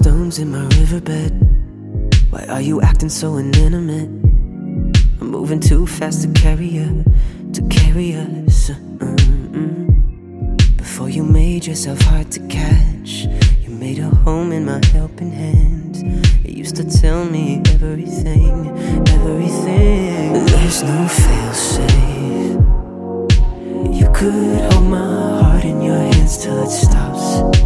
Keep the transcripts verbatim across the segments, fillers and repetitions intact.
stones in my riverbed. Why are you acting so inanimate? I'm moving too fast to carry you, to carry us. Mm-mm. Before you made yourself hard to catch, you made a home in my helping hands. You used to tell me everything, everything. There's no fail-safe. You could hold my heart in your hands till it stops.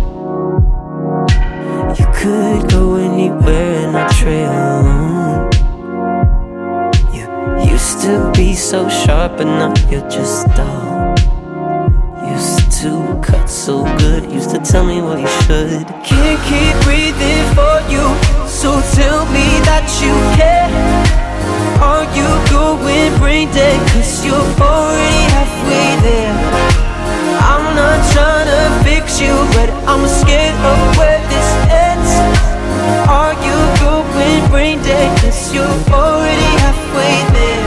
You could go anywhere and I'd trail alone. You used to be so sharp, but now you're just dull. Used to cut so good, used to tell me what you should. Can't keep breathing for you, so tell me that you care. Are you going brain dead? Cause you're already halfway there. I'm not trying to fix you, but I'm scared of where this ends. Are you going brain dead? Cause you're already halfway there.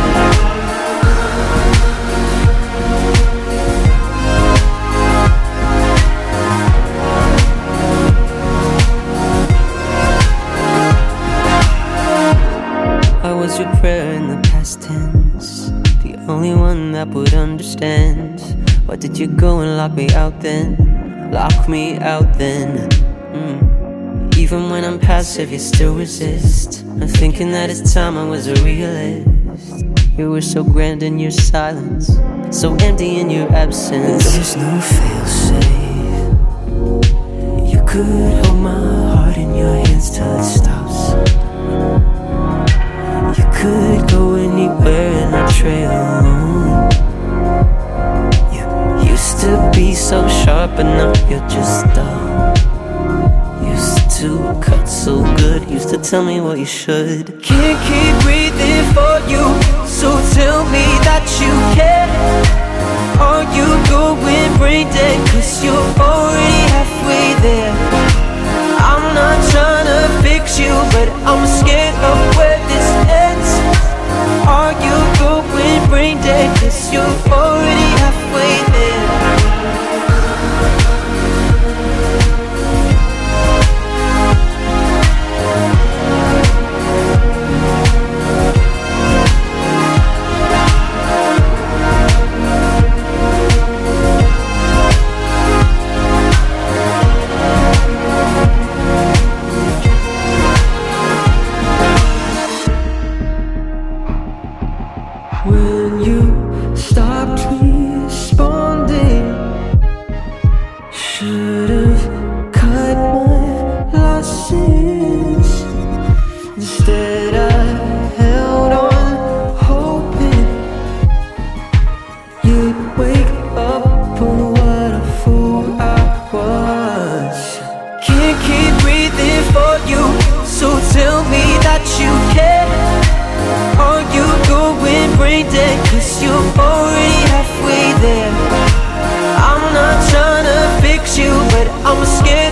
I was your prayer in the past tense, the only one that would understand. Why did you go and lock me out then? Lock me out then. mm. Even when I'm passive, you still resist. I'm thinking that it's time I was a realist. You were so grand in your silence, so empty in your absence. There's no fail-safe. You could hold my heart in your hands till it stops. You could go anywhere and I'd trail alone. You used to be so sharp, but now you're just dull. Used to cut so good, used to tell me what you should. Can't keep breathing for you, so tell me that you care. Are you going brain dead? Cause you're already halfway there. I'm not trying to fix you, but I'm scared of where this ends. Are you going brain dead? Cause you're already halfway there. When you stopped responding, should've cut my losses. Instead I held on, hoping you'd wake up, but what a fool I was. Can't keep breathing for you, so tell me that you care. Are you going brain dead? Cause you're already halfway there. I'm not trying to fix you, but I'm scared